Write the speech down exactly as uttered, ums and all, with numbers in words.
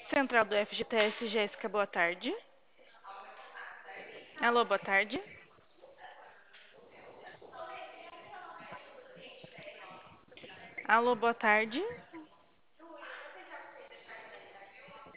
Central do F G T S, Jéssica, boa tarde. Alô, boa tarde. Alô, boa tarde.